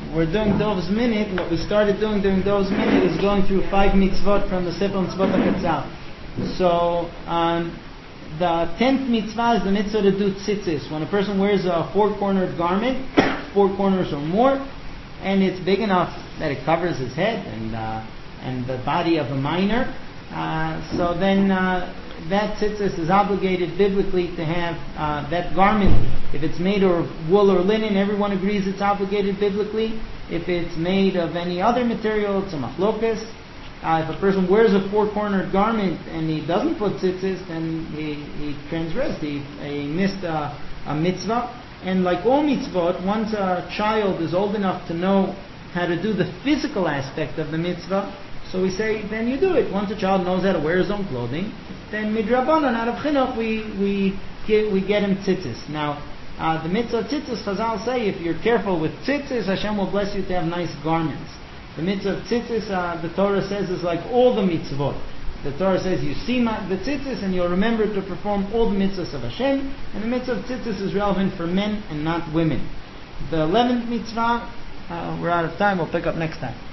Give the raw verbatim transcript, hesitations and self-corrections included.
we're doing Dov's Minute. What we started doing during Dov's Minute is going through five mitzvot from the Sefer Mitzvot HaKatzar. So, um, the tenth mitzvah is the mitzvah to do tzitzis. When a person wears a four-cornered garment, four corners or more, and it's big enough that it covers his head and uh, and the body of a minor, uh, so then uh, that tzitzis is obligated biblically to have uh, that garment. If it's made of wool or linen, everyone agrees it's obligated biblically. If it's made of any other material, it's a machlokas. Uh, if a person wears a four-cornered garment and he doesn't put tzitzis, then he, he transgressed. He, he missed a, a mitzvah. And like all mitzvot, once a child is old enough to know how to do the physical aspect of the mitzvah, so we say, then you do it. Once a child knows how to wear his own clothing, then midrabanan, out of chinuch, we we get, we get him tzitzis. Now, uh, the mitzvah tzitzis, Chazal say, if you're careful with tzitzis, Hashem will bless you to have nice garments. The mitzvah of tzitzis, uh, the Torah says, is like all the mitzvot. The Torah says you see the tzitzis and you'll remember to perform all the mitzvahs of Hashem. And the mitzvah of tzitzis is relevant for men and not women. The eleventh mitzvah, uh, we're out of time, we'll pick up next time.